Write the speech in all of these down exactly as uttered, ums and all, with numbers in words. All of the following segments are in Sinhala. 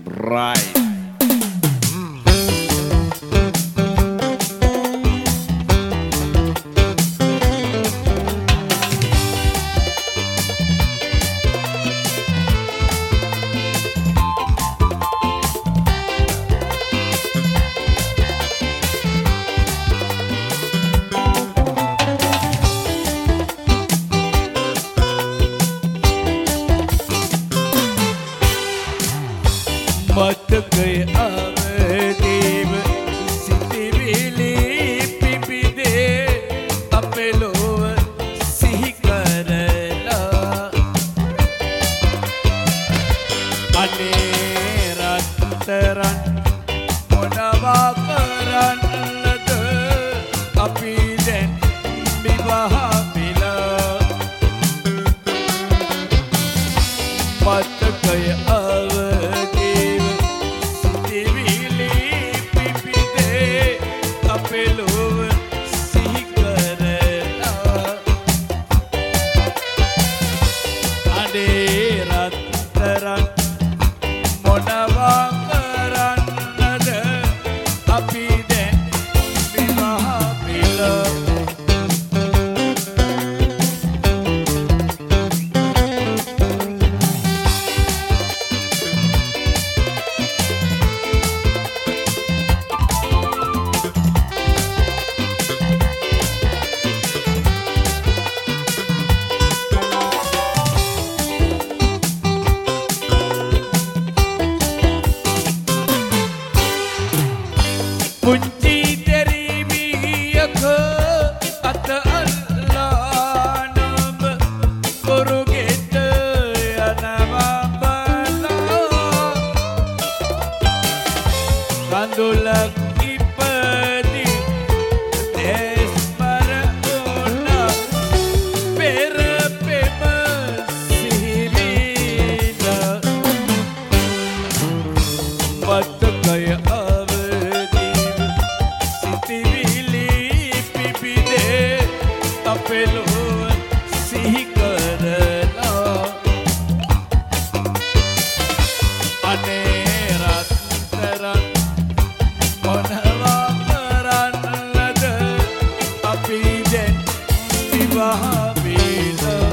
Right. මතකය අවදීව සිතිවිලි පිබිදේ අපේ ලොව සිහි කරලා අනේ රත්තරන් මොනවා කරන්නද අපි දැන් විවාහ වෙලා මතකය අවදීව සිතිවිලි පිබිදේ අපේ ලොව සිහි කරලා අනේ රත්තරන් මොනවා කරන්නද අපි දැන් විවාහ වෙලා පුංචි දෙරිමියක අත අල්ලා නම පොරොගෙට යනවා බලා කඳුලක් ඉපදි දැස් මර ඕනා පෙර පෙම සිහිවිලා මතකය අපේ ලොව සිහි කරලා අනේ රත්තරන් මොනවා කරන්නද අපි දැන් විවාහ වෙලා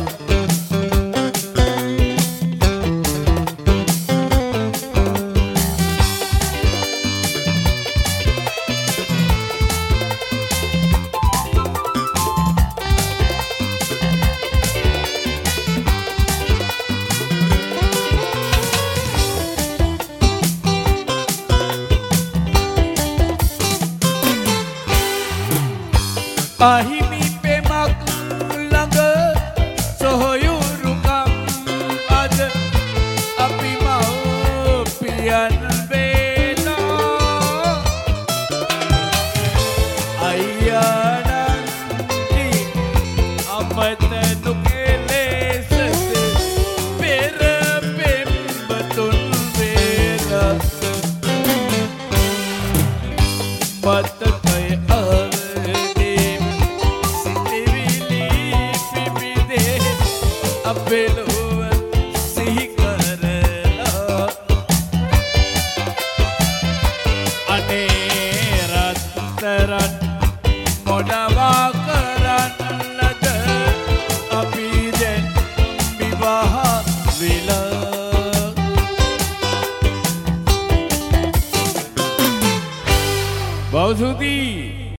අහිමි පෙමක් ළඟ සොහොයුරුකම් අද අපි මව්පියන් වෙලා අයියා නන්දි අපතනු කෙලෙසද පෙර පෙම්බතුන් වෙලා මතකය අපේ ලොව සිහි කරලා අනේ රත්තරන් මොනවා කරන්නද අපි දැන් විවාහ වෙලා බෞද්ධී